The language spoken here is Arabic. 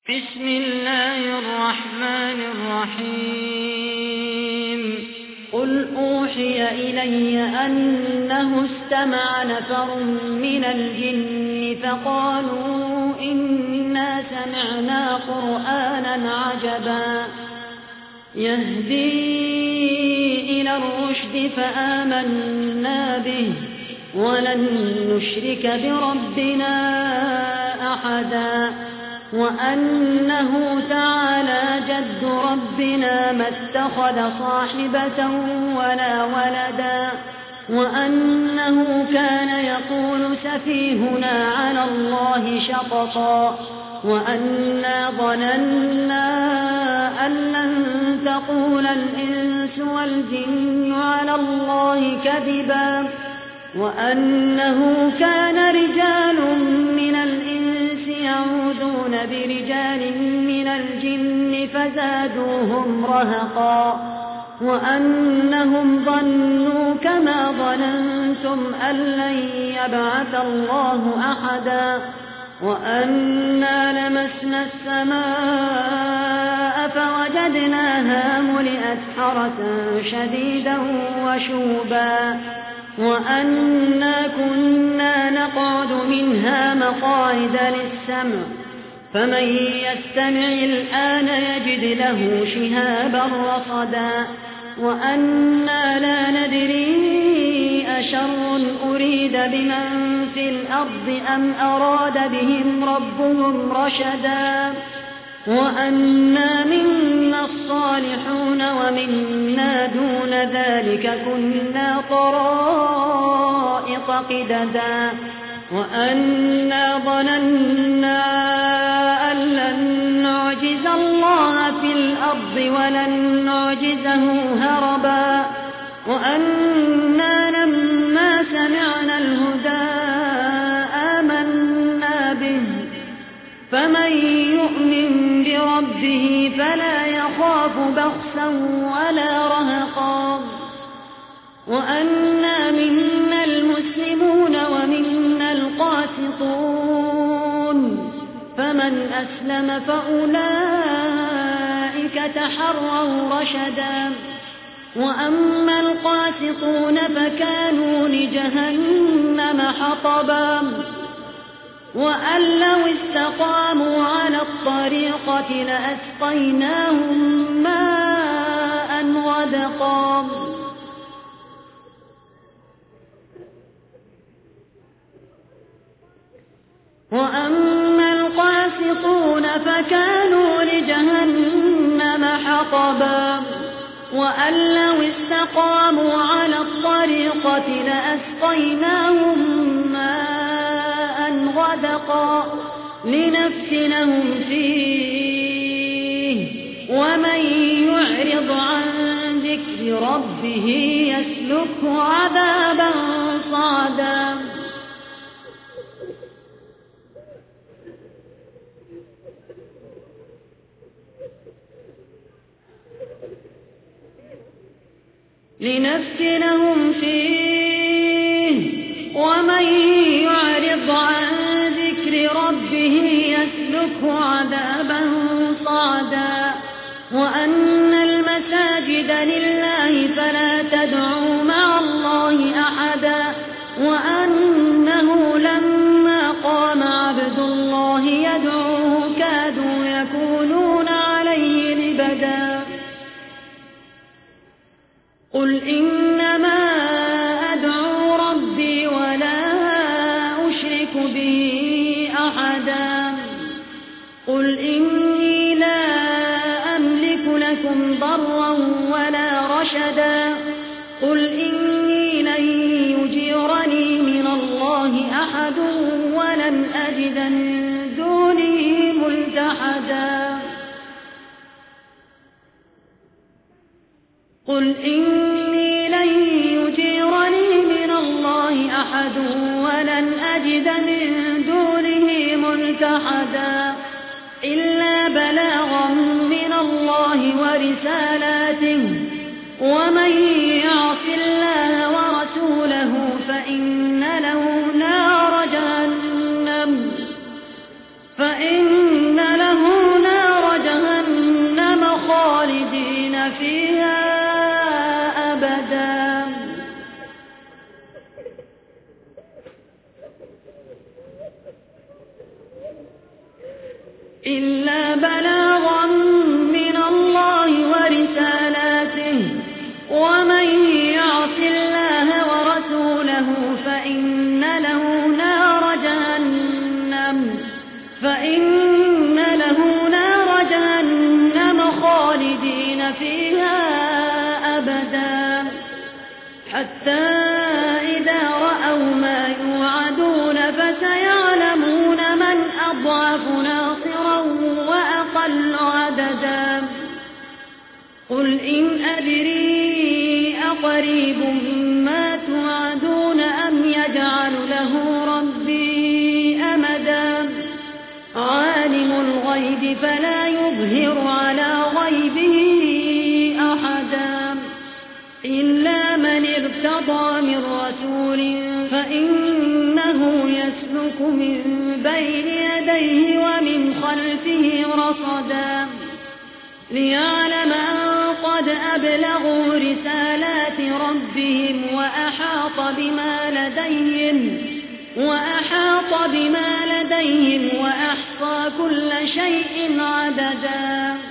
بسم الله الرحمن الرحيم قل أوحي إلي أنه استمع نفر من الجن فقالوا إنا سمعنا قرآنا عجبا يهدي إلى الرشد فآمنا به ولن نشرك بربنا أحدا وأنه تعالى جد ربنا ما اتخذ صاحبة ولا ولدا وأنه كان يقول سفيهنا على الله شططا وأنا ظننا أن لن تقول الإنس والجن على الله كذبا وأنه كان رجال من الإنس يعوذون برجال من الجن فزادوهم رهقا وأنهم ظنوا كما ظننتم أن لن يبعث الله أحدا وأنا لمسنا السماء فوجدناها ملئت حرسا شديدا وشوبا وأنا كنا نقعد منها مقاعد للسمع فمن يستمع الآن يجد له شهابا رصدا وأنا لا ندري أشر أريد بمن في الأرض أم أراد بهم ربهم رشدا وأنا منا الصالحون ومنا دون ذلك كنا طرائق قددا وأنا ظننا أن لن نعجز الله في الأرض ولن نعجزه هربا وأنا لما سمعنا الهدى آمنا به فمن يؤمن بربه فلا يخاف بخسا ولا رهقا وأنا منا المسلمون ومنا القاسطون فمن أسلم فأولئك تحروا رشدا وأما القاسطون فكانوا لجهنم حطبا وأن لو استقاموا على الطريقة لأسقيناهم ماء غدقا وأما القاسطون فكانوا لجهنم حطبا وأن لو استقاموا على الطريقة لأسقيناهم ماء غدقا لنفتنهم فيه ومن يعرض عن ذكر ربه يسلكه عذابا صعدا لنفتنهم فيه ومن يعرض عن ذكر ربه يسلكه عذابا صعدا وأن المساجد لله فلا تدعوا مع الله أحدا وأنه لما قام عبد الله يدعوه كادوا يكونون عليه لبدا قل إنما أدعو ربي ولا أشرك به أحدا قل إني لا أملك لكم ضرا ولا رشدا قل إني لن يجيرني من الله أحد ولن أجد من دونه ملتحدا قل إني لن يجيرني من الله أحد ولن أجد من دونه ملتحدا إلا بلاغا من الله ورسالاته ومن يعص الله ورسوله فإن له نار جهنم فإن له إلا بلاغا من الله ورسالاته ومن يعص الله ورسوله فإن له نار جهنم خالدين فيها أبدا حتى إذا رأوا ما يوعدون فسيعلمون من أضعف ناصرا وأقل عددا قل إن أدري أقريب ما توعدون أم يجعل له ربي أمدا عالم الغيب فلا يظهر على غيبه أحدا إلا من ارتضى من رسول فإنه يسلك من بين يديه ومن خلفه رصدا ليعلم أن قد أبلغوا رسالات ربهم وأحاط بما لديهم وأحصى كل شيء عددا